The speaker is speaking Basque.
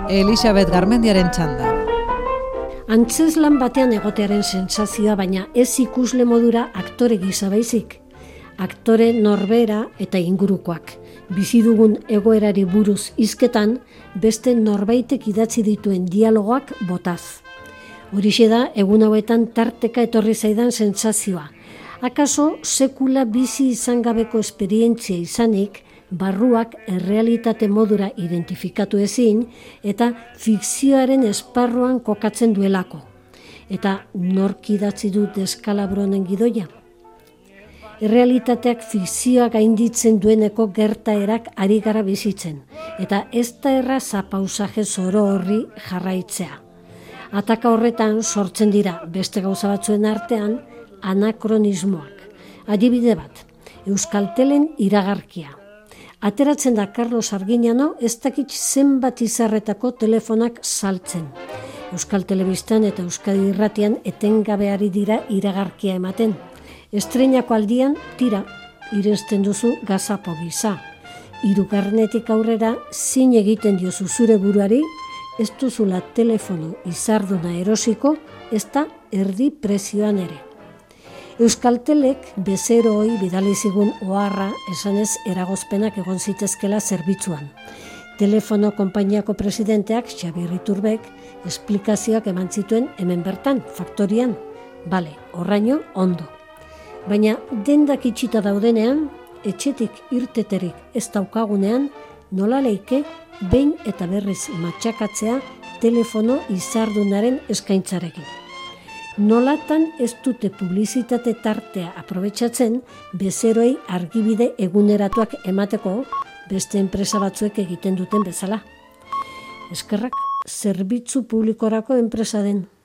Elisabet Garmendiaren txanda. Antzezlan batean egotearen sentsazioa, baina ez ikusle modura aktore gisa baizik. Aktore norbera eta ingurukoak. Bizi dugun egoerari buruz hizketan, beste norbaitek idatzi dituen dialogoak botaz. Horixe da egun hauetan tarteka etorri zaidan sentsazioa. Akaso sekula bizi izan gabeko esperientzia izanik, barruak errealitate modura identifikatu ezin eta fikzioaren esparruan kokatzen duelako. Eta nork idatzi du deskalabro honen gidoia? Errealitateak fikzioa gainditzen dueneko gertaerak ari gara bizitzen, eta ez da erraza pausaje zoro horri jarraitzea. Ataka horretan sortzen dira beste gauza batzuen artean anakronismoak. Adibide bat, Euskaltelen iragarkia. Ateratzen da Carlos Arguiñano ez dakit zenbat izarretako telefonak saltzen. Euskal Telebistan eta Euskadi Irratian etengabeari dira iragarkia ematen. Estreinako aldian tira irensten duzu gazapo gisa. Hirugarrenetik aurrera zin egiten diozu zure buruari, ez duzula telefono izarduna erosiko, ez da erdi prezioan ere. Euskaltelek bezeroi bidali zigun oharra esanez eragozpenak egon zitezkela zerbitzuan. Telefono konpainiako presidenteak, Xabier Iturbek, esplikazioak eman zituen hemen bertan, faktorian. Bale, horraino ondo. Baina dendak itxita daudenean, etxetik irteterik ez daukagunean, nola leike behin eta berriz matxakatzea telefono izardunaren eskaintzarekin. Nolatan ez dute publizitate tartea aprobetxatzen bezeroi argibide eguneratuak emateko beste enpresa batzuek egiten duten bezala. Eskerrak zerbitzu publikorako enpresa den.